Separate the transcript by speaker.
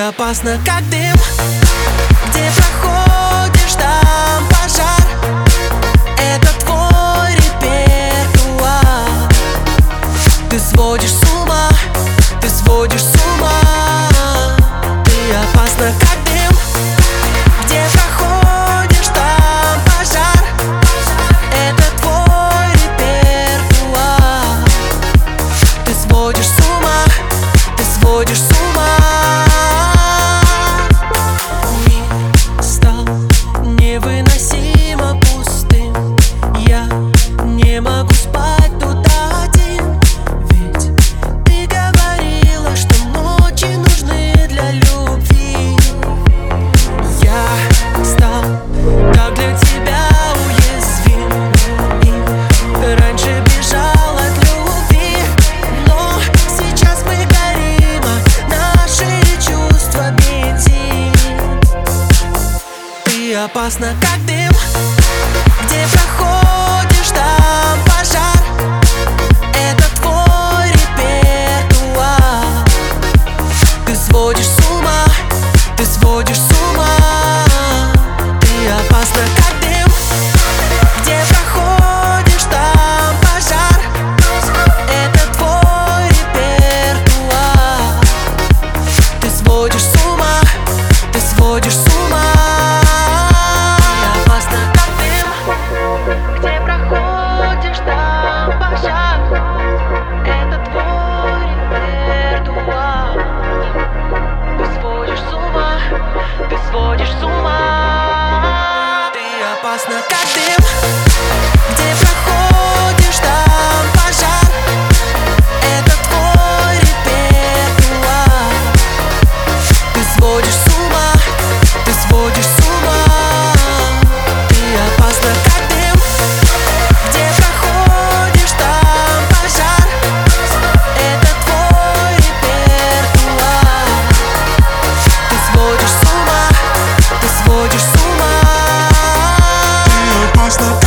Speaker 1: опасна, как дым. Где проходишь, там пожар. Это твой репертуар. Ты сводишь с ума, ты сводишь с ума. Ты опасна, как дым. Где проходишь, там пожар. Это твой репертуар. Ты сводишь с ума, ты сводишь с ума. Мир стал невыносимо пустым. Я не могу спать тут один. Ведь ты говорила, что ночи нужны для любви. Я стал так для тебя уязвим. И раньше бежал от любви, но сейчас мы горим, а наши чувства бензин. Ты опасна, как дым. Где проходишь, там пожар. Это твой репертуар. Ты сводишь с ума, ты сводишь с ума. Ты опасна, как дым. Где проходишь, там пожар. Это твой репертуар. Ты сводишь с ума, ты сводишь с ума. Ты опасна, как дым. Где проходишь, там пожар. Это твой репертуар. Ты сводишь с ума, ты сводишь с ума. Ты опасна, как дым. Где проходишь, там пожар. Это твой репертуар. Ты сводишь с ума, ты сводишь с ума. Ты опасна, как дым. Где проходишь, там пожар. Это твой репертуар. Ты сводишь с ума, ты сводишь с ума.
Speaker 2: Ты опасна.